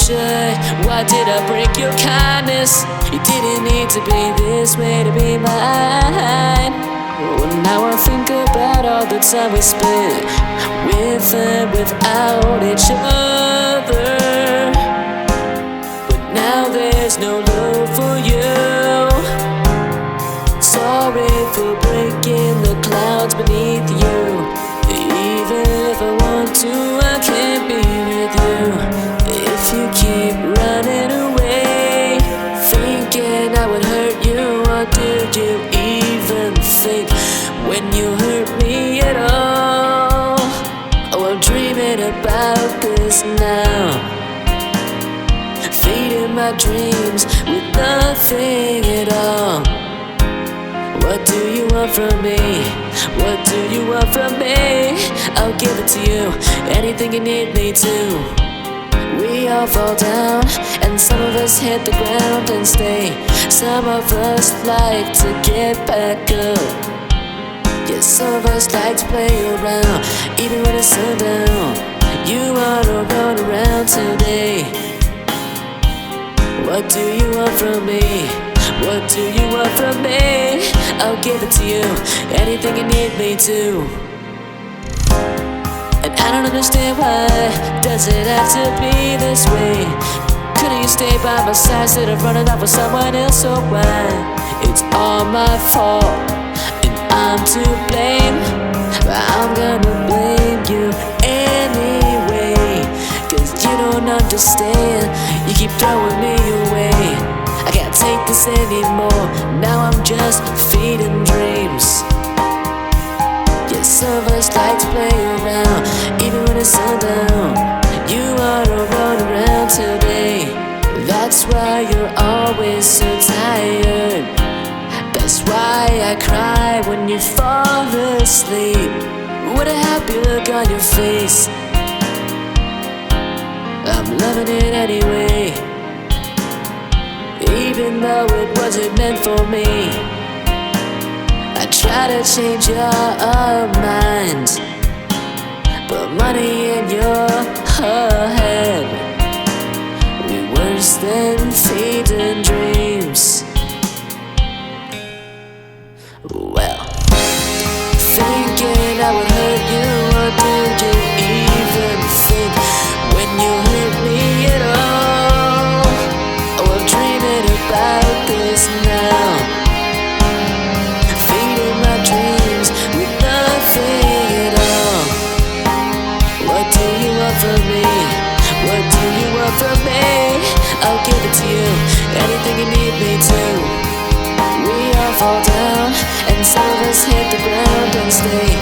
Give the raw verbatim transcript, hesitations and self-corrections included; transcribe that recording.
should. Why did I break your kindness? You didn't need to be this way to be mine. Well, now I think about all the time we spent with and without each other. But now there's no love for you. Sorry for breaking the clouds beneath you. Even if I want to, I can't be with you. If you keep running away, thinking I would hurt you, what did you even think when you hurt me at all? Oh, I'm dreaming about this now, feeding my dreams with nothing at all. What do you want from me? What do you want from me? I'll give it to you, anything you need me to. We all fall down, and some of us hit the ground and stay. Some of us like to get back up. Yeah, some of us like to play around, even when it's sundown. You wanna run around today. What do you want from me? What do you want from me? I'll give it to you, anything you need me to. And I don't understand why does it have to be this way? Couldn't you stay by my side instead of running off with someone else? So why? It's all my fault, and I'm to blame. But I'm gonna blame you anyway, cause you don't understand. You keep throwing me away. I can't take this anymore. Now I'm just feeding dreams. Yeah, some of us like to play around, even when it's sundown. You wanna run around today. That's why you're always so tired. That's why I cry when you fall asleep, with a happy look on your face. I'm loving it anyway, even though it wasn't meant for me. I try to change your mind, but money in your head, we worse than feeding dreams. Well, thinking I would hurt you, what did you even think when you hurt me at all? Oh, I'm dreaming about this now, feeding my dreams with nothing at all. What do you want from me? What do you want from me? I'll give it to you, anything you need me to. We all fall down, and some of us hit the ground and stay.